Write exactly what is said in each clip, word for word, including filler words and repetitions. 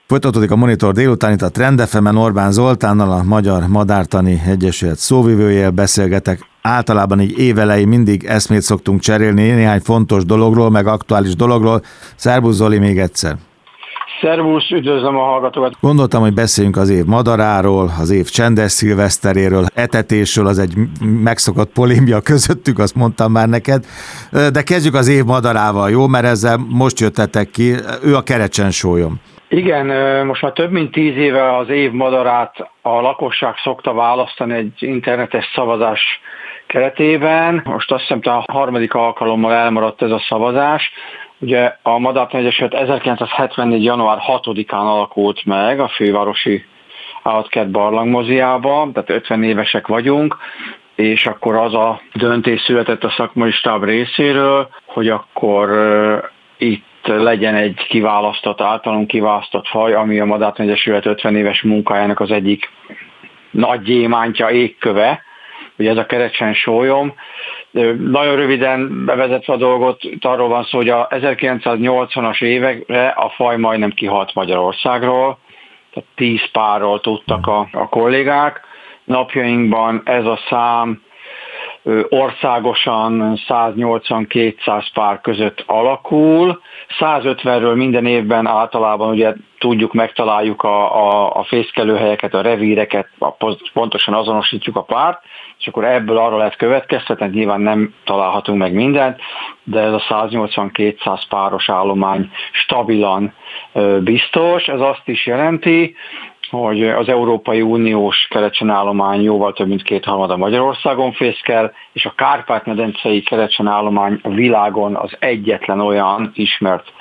Folytatódik a Monitor délután, itt a Trend ef emen Orbán Zoltánnal, a Magyar Madártani Egyesület szóvivőjével beszélgetek. Általában így évelején mindig eszmét szoktunk cserélni néhány fontos dologról, meg aktuális dologról. Szerbusz Zoli, még egyszer. Szervusz, üdvözlöm a hallgatókat. Gondoltam, hogy beszéljünk az év madaráról, az év csendes szilveszteréről, etetésről, az egy megszokott polémia közöttük, azt mondtam már neked. De kezdjük az év madarával, jó? Mert ezzel most jöttetek ki, ő a kerecsensólyom. Igen, most már több mint tíz éve az év madarát a lakosság szokta választani egy internetes szavazás keretében. Most azt hiszem, a harmadik alkalommal elmaradt ez a szavazás. Ugye a Madártani Egyesület ezerkilencszázhetvennégy. január hatodikán alakult meg a fővárosi állatkert barlangmoziában, tehát ötven évesek vagyunk, és akkor az a döntés született a szakmai stáb részéről, hogy akkor itt legyen egy kiválasztott, általunk kiválasztott faj, ami a Madártani Egyesület ötven éves munkájának az egyik nagy gyémántja, égköve, ugye ez a kerecsensólyom. Nagyon röviden bevezetve a dolgot, arról van szó, hogy a ezerkilencszáznyolcvanas évekre a faj majdnem kihalt Magyarországról, tehát tíz párról tudtak a, a kollégák. Napjainkban ez a szám országosan száznyolcvan-kétszáz pár között alakul. százötvenről minden évben általában ugye tudjuk, megtaláljuk a, a, a fészkelőhelyeket, a revíreket, a, pontosan azonosítjuk a párt, és akkor ebből arra lehet következtetni, nyilván nem találhatunk meg mindent, de ez a száznyolcvan-kétszáz páros állomány stabilan biztos. Ez azt is jelenti, hogy az Európai Uniós kerecsenállomány jóval több mint kétharmada Magyarországon fészkel, és a Kárpát-medencei kerecsenállomány a világon az egyetlen olyan ismert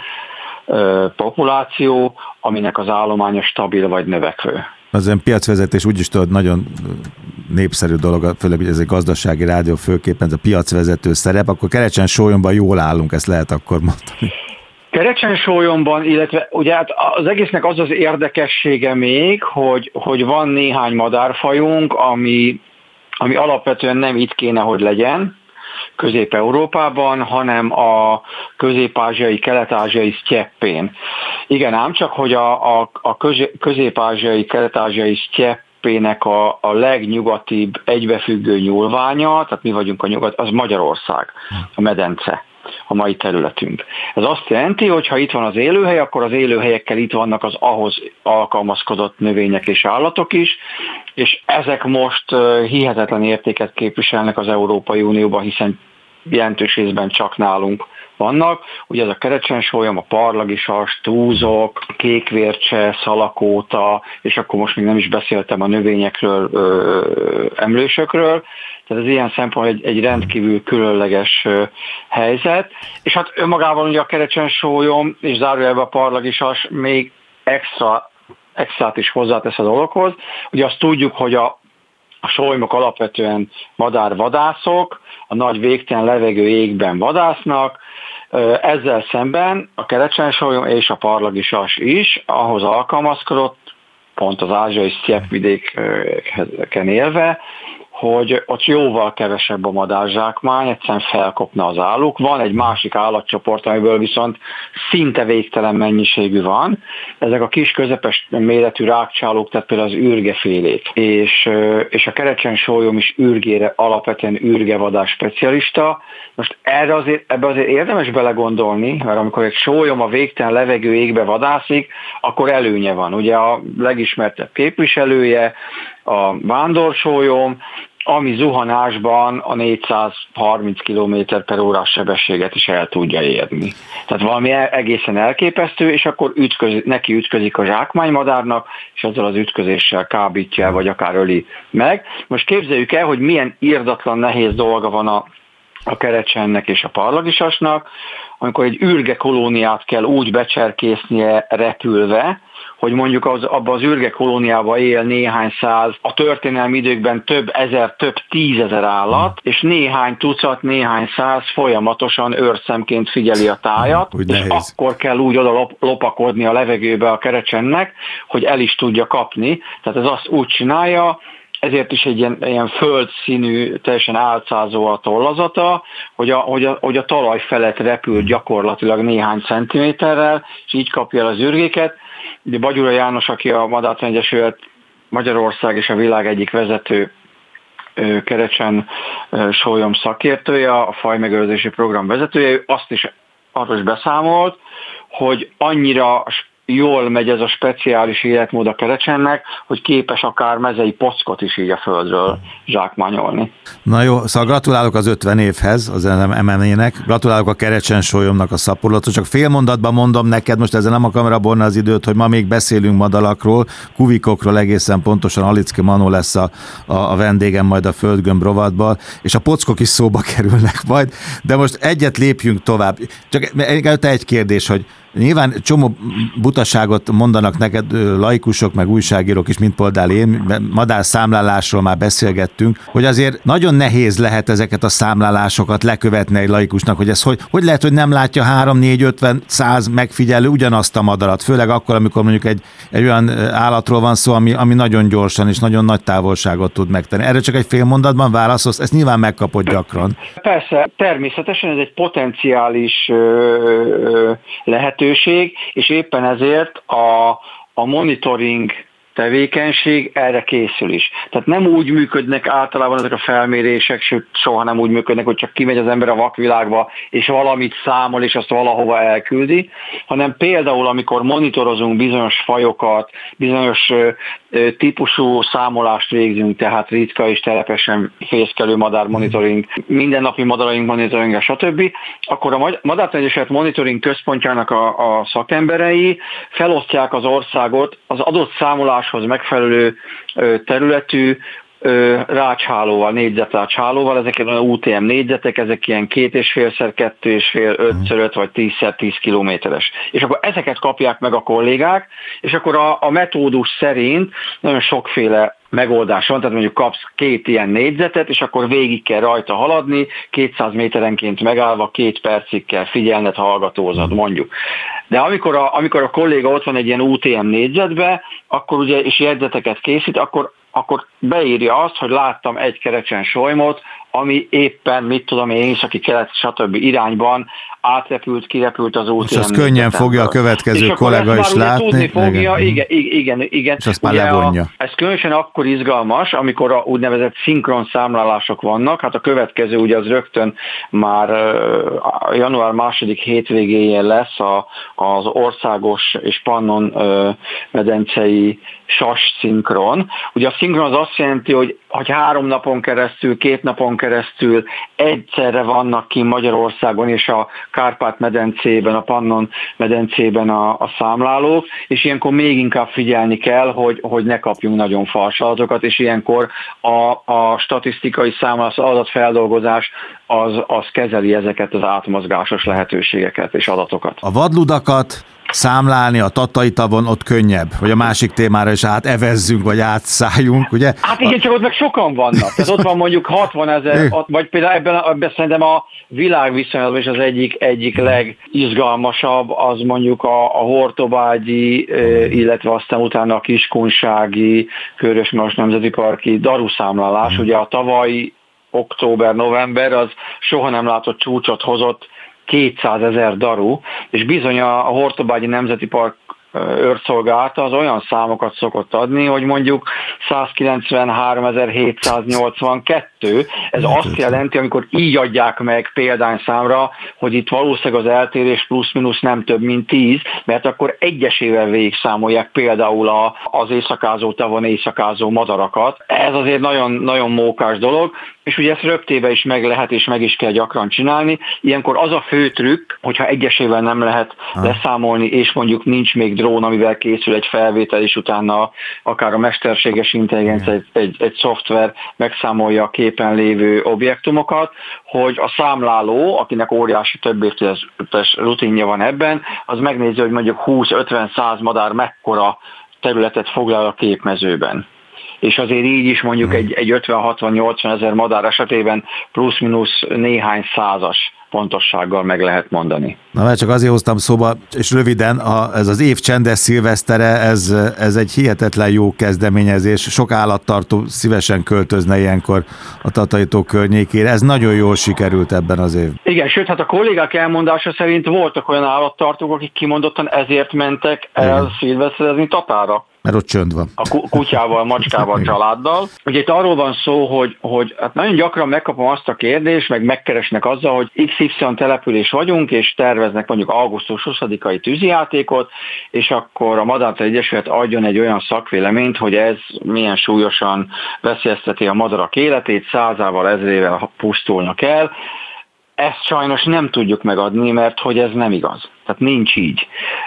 ö, populáció, aminek az állománya stabil vagy növekvő. Az olyan piacvezetés úgyis tudod, nagyon népszerű dolog, főleg, hogy ez egy gazdasági rádió főképpen, ez a piacvezető szerep, akkor Kerecsen-sólyomban jól állunk, ezt lehet akkor mondani. Kerecsen-sólyomban, illetve ugye hát az egésznek az az érdekessége még, hogy, hogy van néhány madárfajunk, ami, ami alapvetően nem itt kéne, hogy legyen, Közép-Európában, hanem a közép-ázsiai, kelet-ázsiai sztyeppén. Igen, ám csak, hogy a, a, a közép-ázsiai, kelet-ázsiai sztyeppének a, a legnyugatibb egybefüggő nyúlványa, tehát mi vagyunk a nyugat, az Magyarország, a medence, a mai területünk. Ez azt jelenti, hogy ha itt van az élőhely, akkor az élőhelyekkel itt vannak az ahhoz alkalmazkodott növények és állatok is, és ezek most hihetetlen értéket képviselnek az Európai Unióban, hiszen jelentős részben csak nálunk vannak. Ugye ez a kerecsensólyom, a parlagisas, túzok, kékvércse, szalakóta, és akkor most még nem is beszéltem a növényekről, ö, emlősökről. Tehát ez ilyen szempontból egy, egy rendkívül különleges ö, helyzet. És hát önmagában ugye a kerecsensólyom és zárójelben a parlagisas még extra, extrát is hozzátesz a dologhoz. Ugye azt tudjuk, hogy a A sólymok alapvetően madárvadászok, a nagy végtelen levegő égben vadásznak, ezzel szemben a kerecsensólyom és a parlagisas is ahhoz alkalmazkodott, pont az ázsiai sztyeppvidéken élve, hogy ott jóval kevesebb a madárzsákmány, egyszerűen felkopna az álluk. Van egy másik állatcsoport, amiből viszont szinte végtelen mennyiségű van. Ezek a kis közepes méretű rákcsálók, tehát például az ürgefélék. És, és a kerecsensólyom is ürgére, alapvetően ürgevadás specialista. Most erre azért, ebbe azért érdemes belegondolni, mert amikor egy sólyom a végtelen levegő égbe vadászik, akkor előnye van. Ugye a legismertebb képviselője a vándorsólyom, ami zuhanásban a négyszázharminc kilométer per órás sebességet is el tudja érni. Tehát valami egészen elképesztő, és akkor ütköz, neki ütközik a zsákmánymadárnak, és ezzel az ütközéssel kábítja el, vagy akár öli meg. Most képzeljük el, hogy milyen irdatlan nehéz dolga van a, a kerecsennek és a parlagisasnak, amikor egy ürge kolóniát kell úgy becserkésznie repülve, hogy mondjuk az, abban az ürge kolóniában él néhány száz, a történelmi időkben több ezer, több tízezer állat, és néhány tucat, néhány száz folyamatosan őrszemként figyeli a tájat, úgy és nehéz. Akkor kell úgy oda lop, lopakodni a levegőbe a kerecsennek, hogy el is tudja kapni. Tehát ez azt úgy csinálja, ezért is egy ilyen, ilyen földszínű, teljesen álcázó a tollazata, hogy a, hogy, a, hogy a talaj felett repül gyakorlatilag néhány centiméterrel, és így kapja el az ürgéket. De Bagyura János, aki a Madártani Egyesület Magyarország és a világ egyik vezető kerecsen sólyom szakértője, a fajmegőrzési program vezetője, ő azt is arról is beszámolt, hogy annyira jól megy ez a speciális életmód a kerecsennek, hogy képes akár mezei pockot is így a földről zsákmányolni. Na jó, szóval gratulálok az ötven évhez, az em em en-ének, gratulálok a kerecsen sólyomnak a szaporodatra, csak fél mondatban mondom neked, most ezzel nem akarom rabolni az időt, hogy ma még beszélünk madalakról, kuvikokról, egészen pontosan Alicki Manó lesz a, a, a vendégem majd a Földgömb rovatban, és a pockok is szóba kerülnek majd, de most egyet lépjünk tovább. Csak előtte egy kérdés, hogy nyilván csomó butaságot mondanak neked laikusok, meg újságírók is, mint például én, madárszámlálásról már beszélgettünk, hogy azért nagyon nehéz lehet ezeket a számlálásokat lekövetni egy laikusnak, hogy ez hogy, hogy lehet, hogy nem látja három, négy, ötven, száz megfigyelő ugyanazt a madarat, főleg akkor, amikor mondjuk egy, egy olyan állatról van szó, ami, ami nagyon gyorsan és nagyon nagy távolságot tud megtenni. Erre csak egy fél mondatban válaszolsz, ezt nyilván megkapod gyakran. Persze, természetesen ez egy potenciális ö, lehetőség, és éppen ezért a, a monitoring tevékenység erre készül is. Tehát nem úgy működnek általában ezek a felmérések, sőt soha nem úgy működnek, hogy csak kimegy az ember a vakvilágba, és valamit számol, és azt valahova elküldi, hanem például, amikor monitorozunk bizonyos fajokat, bizonyos típusú számolást végzünk, tehát ritka és telepesen fészkelő madár monitoring, mindennapi madaraink monitoring, stb., akkor a Madártani Egyesület monitoring központjának a, a szakemberei felosztják az országot az adott számoláshoz megfelelő területű rácshálóval, négyzetrácshálóval, ezek olyan U T M négyzetek, ezek ilyen két és félszer, kettő és fél, ötször öt vagy tízszer tíz kilométeres. És akkor ezeket kapják meg a kollégák, és akkor a, a metódus szerint nagyon sokféle megoldás van, tehát mondjuk kapsz két ilyen négyzetet, és akkor végig kell rajta haladni, kétszáz méterenként megállva, két percig kell figyelned, hallgatózod, mondjuk. De amikor a, amikor a kolléga ott van egy ilyen U T M négyzetbe, akkor ugye, és jegyzeteket készít, akkor akkor beírja azt, hogy láttam egy kerecsen solymot, ami éppen, mit tudom én, északi kelet, stb. Irányban átrepült, kirepült az U T M. És azt könnyen fogja a következő kollega is látni. Tudni fogja, igen, igen, igen. igen. És azt már levonja. A, ez különösen akkor izgalmas, amikor a úgynevezett szinkron számlálások vannak. Hát a következő ugye az rögtön már uh, január második hétvégéjén lesz a, az országos és Pannon uh, medencei sas szinkron. Ugye a szinkron az azt jelenti, hogy, hogy három napon keresztül, két napon keresztül egyszerre vannak ki Magyarországon és a Kárpát-medencében, a Pannon-medencében a, a számlálók, és ilyenkor még inkább figyelni kell, hogy, hogy ne kapjunk nagyon fals adatokat, és ilyenkor a, a statisztikai számlálás, az adatfeldolgozás az, az kezeli ezeket az átmozgásos lehetőségeket és adatokat. A vadludakat számlálni a Tatai-tavon ott könnyebb, hogy a másik témára is átevezzünk, vagy átszálljunk, ugye? Hát igen, csak ott meg sokan vannak. Tehát ott van mondjuk hatvanezer, vagy például ebben, ebben szerintem a világviszonylatban is az egyik, egyik legizgalmasabb, az mondjuk a, a hortobágyi, illetve aztán utána a kiskunsági, Körös-Maros Nemzeti Parki daruszámlálás. Mm. Ugye a tavalyi október-november az soha nem látott csúcsot hozott, kétszázezer daru, és bizony a Hortobágyi Nemzeti Park őrszolgálata az olyan számokat szokott adni, hogy mondjuk százkilencvenháromezer-hétszáznyolcvankettő. Ez hát azt jelenti, amikor így adják meg példányszámra, hogy itt valószínűleg az eltérés plusz-minusz nem több, mint tíz, mert akkor egyesével végigszámolják például a, az éjszakázó tavon éjszakázó madarakat. Ez azért nagyon, nagyon mókás dolog, és ugye ezt röptébe is meg lehet, és meg is kell gyakran csinálni. Ilyenkor az a fő trükk, hogyha egyesével nem lehet leszámolni, és mondjuk nincs még drón, amivel készül egy felvétel, és utána akár a mesterséges intelligencia, egy, egy, egy szoftver megszámolja a képen lévő objektumokat, hogy a számláló, akinek óriási több évtizedes rutinja van ebben, az megnézi, hogy mondjuk húsz-ötven-száz madár mekkora területet foglal a képmezőben. És azért így is mondjuk egy, egy ötven-hatvan-nyolcvan ezer madár esetében plusz-minusz néhány százas pontossággal meg lehet mondani. Na, mert csak azért hoztam szóba, és röviden, a, ez az év csendes szilvesztere, ez, ez egy hihetetlen jó kezdeményezés. Sok állattartó szívesen költözne ilyenkor a Tatai-tó környékére. Ez nagyon jól sikerült ebben az évben. Igen, sőt, hát a kollégák elmondása szerint voltak olyan állattartók, akik kimondottan ezért mentek el szilveszterezni Tatára. Mert ott csönd van. A kutyával, macskával, családdal. Ugye itt arról van szó, hogy, hogy hát nagyon gyakran megkapom azt a kérdést, meg megkeresnek azzal, hogy iksz ipszilon település vagyunk, és terveznek mondjuk augusztus huszadikai tűzijátékot, és akkor a Madártani Egyesület adjon egy olyan szakvéleményt, hogy ez milyen súlyosan veszélyezteti a madarak életét, százával, ezrével pusztulnak el. Ezt sajnos nem tudjuk megadni, mert hogy ez nem igaz. Tehát nincs így.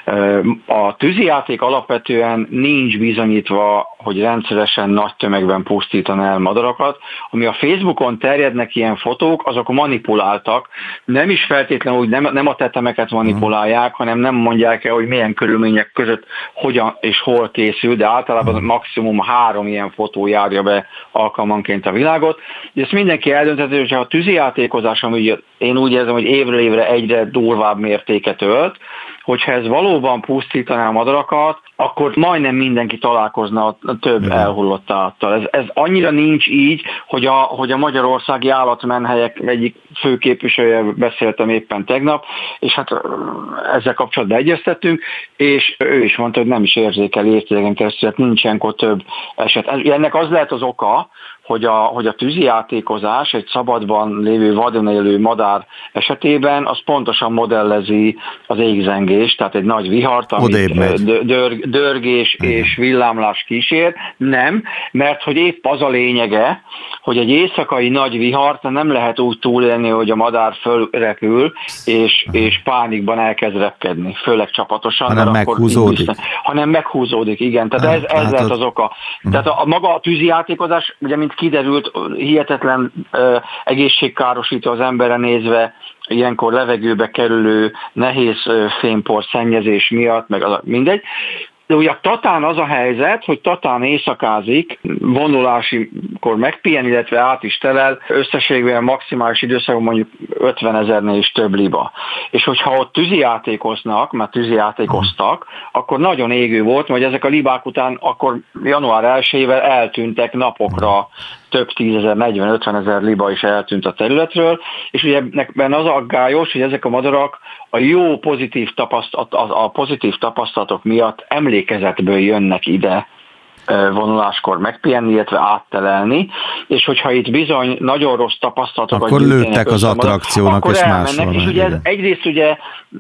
A tűzijáték alapvetően nincs bizonyítva, hogy rendszeresen nagy tömegben pusztítaná el madarakat. Ami a Facebookon terjednek ilyen fotók, azok manipuláltak. Nem is feltétlenül úgy, nem, nem a tetemeket manipulálják, hanem nem mondják el, hogy milyen körülmények között hogyan és hol készül, de általában maximum három ilyen fotó járja be alkalmanként a világot. De ezt mindenki eldönthető, hogy a tűzijátékozás, ami én úgy érzem, hogy évről évre egyre durvább mértéket ölt, hogyha ez valóban pusztítaná a madarakat, akkor majdnem mindenki találkozna a több mm. elhullott állattal. Ez, ez annyira nincs így, hogy a, hogy a magyarországi állatmenhelyek egyik főképviselője beszéltem éppen tegnap, és hát ezzel kapcsolatban egyeztettünk, és ő is mondta, hogy nem is érzékel évtizedeken keresztül, hát nincsenkor több eset. Ennek az lehet az oka, hogy a, hogy a tűzijátékozás egy szabadban lévő vadon élő madár esetében az pontosan modellezi az égzengést, tehát egy nagy vihart, amit dörg, dörgés Igen. és villámlás kísér. Nem, mert hogy épp az a lényege, hogy egy éjszakai nagy vihart nem lehet úgy túlélni, hogy a madár fölrepül, és, és pánikban elkezd repkedni, főleg csapatosan. Hanem meghúzódik. Biztos, hanem meghúzódik, igen. Tehát ez, ez lehet az oka. Tehát a, a maga a tűzijátékozás, ugye mint kiderült, hihetetlen uh, egészségkárosító az emberre nézve, ilyenkor levegőbe kerülő nehéz uh, fémpor szennyezés miatt, meg az, mindegy. De ugye a Tatán az a helyzet, hogy Tatán éjszakázik, vonulásikor megpihen, illetve át is telel, összességében maximális időszakban mondjuk ötvenezernél is több liba. És hogyha ott tűzijátékoznak, mert tűzijátékoztak, akkor nagyon égő volt, hogy ezek a libák után akkor január elsejével eltűntek napokra, több tízezer, negyven-ötven ezer liba is eltűnt a területről, és ugye ebben az aggályos, hogy ezek a madarak a jó pozitív tapasztalat, a pozitív tapasztalatok miatt emlékezetből jönnek ide vonuláskor megpihenni, illetve áttelelni, és hogyha itt bizony nagyon rossz tapasztalatokat akkor lőttek az attrakciónak, és máshol. És ugye ez egyrészt ugye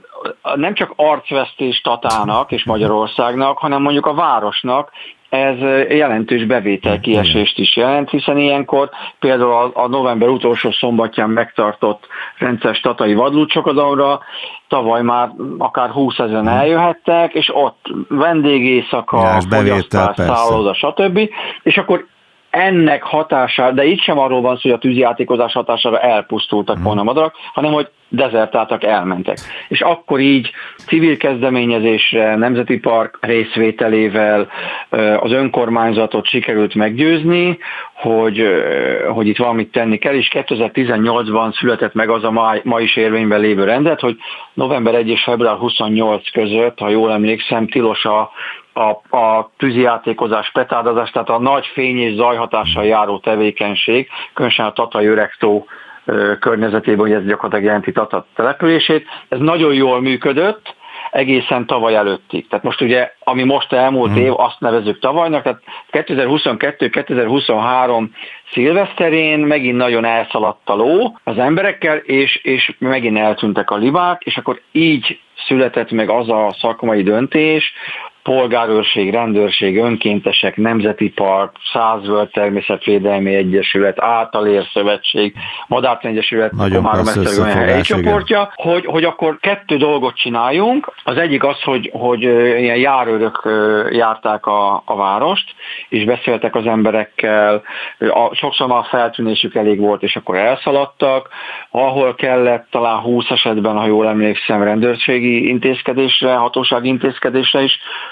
nem csak arcvesztés Tatának és Magyarországnak, hanem mondjuk a városnak, ez jelentős bevételkiesést is jelent, hiszen ilyenkor például a, a november utolsó szombatján megtartott rendszeres tatai vadlúdsokodalomra tavaly már akár húszezren eljöhettek, és ott vendégészaka, fogyasztás, szálloda, stb. És akkor ennek hatására, de itt sem arról van szó, hogy a tűzijátékozás hatására elpusztultak hmm. volna a madarak, hanem hogy dezertáltak, elmentek. És akkor így civil kezdeményezésre, Nemzeti Park részvételével az önkormányzatot sikerült meggyőzni, hogy, hogy itt valamit tenni kell, és kétezer-tizennyolcban született meg az a ma, ma is érvényben lévő rendet, hogy november elseje és február huszonnyolcadika között, ha jól emlékszem, tilos a A, a tűzijátékozás, petárdozás, tehát a nagy fény és zajhatással járó tevékenység, különösen a Tatai Öregtó környezetében, hogy ez gyakorlatilag jelenti Tata települését. Ez nagyon jól működött, egészen tavaly előttig. Tehát most ugye, ami most elmúlt év, azt nevezzük tavalynak, tehát kétezer-huszonkettő kétezer-huszonhárom szilveszterén megint nagyon elszaladt a ló az emberekkel, és, és megint eltűntek a libák, és akkor így született meg az a szakmai döntés, polgárőrség, rendőrség, önkéntesek, Nemzeti Park, Százvölgy Természetvédelmi Egyesület, Átalér Szövetség, Madártani Egyesület, Komárom Esztergom helyi csoportja, hogy, hogy akkor kettő dolgot csináljunk. Az egyik az, hogy, hogy ilyen járőrök járták a, a várost, és beszéltek az emberekkel, a, sokszor már feltűnésük elég volt, és akkor elszaladtak, ahol kellett talán húsz esetben, ha jól emlékszem, rendőrségi intézkedésre, hatósági intézkedésre is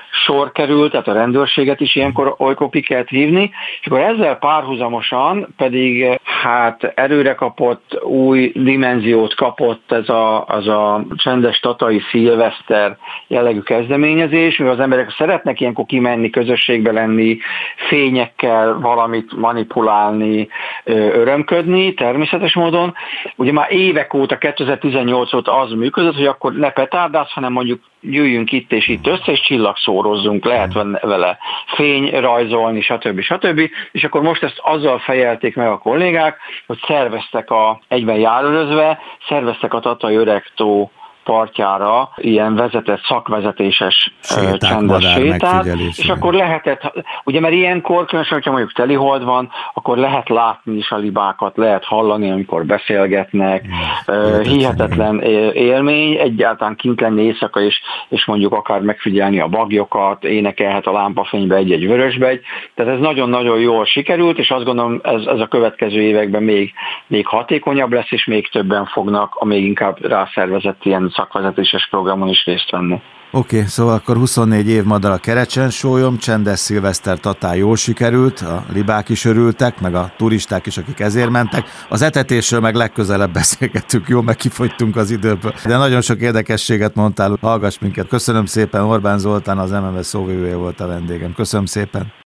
sor került, tehát a rendőrséget is ilyenkor olykor ki kellett hívni, és akkor ezzel párhuzamosan pedig hát erőre kapott, új dimenziót kapott ez a, az a csendes tatai szilveszter jellegű kezdeményezés, mivel az emberek szeretnek ilyenkor kimenni, közösségbe lenni, fényekkel valamit manipulálni, örömködni természetes módon. Ugye már évek óta, kétezer-tizennyolc óta az működött, hogy akkor ne petárdász, hanem mondjuk jöjjünk itt és itt össze, és csillagszórozzunk, lehet vele fény rajzolni, stb. stb. És akkor most ezt azzal fejelték meg a kollégák, hogy szerveztek a, egyben járőrözve, szerveztek a Tatai Öregtó partjára ilyen vezetett, szakvezetéses séták, csendes sétát, és meg. Akkor lehetett, ugye mert ilyenkor, különösen, hogyha mondjuk telihold van, akkor lehet látni is a libákat, lehet hallani, amikor beszélgetnek, hmm. hihetetlen élmény, egyáltalán kint lenni éjszaka, és, és mondjuk akár megfigyelni a baglyokat, énekelhet a lámpafénybe egy-egy vörösbegy, tehát ez nagyon-nagyon jól sikerült, és azt gondolom, ez, ez a következő években még, még hatékonyabb lesz, és még többen fognak a még inkább rászervezett ilyen szakvezetéses programon is részt venni. Oké, okay, szóval akkor huszonnégy év madar a Kerecsensólyom, csendes szilveszter Tatán jól sikerült, a libák is örültek, meg a turisták is, akik ezért mentek. Az etetésről meg legközelebb beszélgettük, jó, meg kifogytunk az időből. De nagyon sok érdekességet mondtál, hallgass minket. Köszönöm szépen, Orbán Zoltán, az em em es szóvivője volt a vendégem. Köszönöm szépen.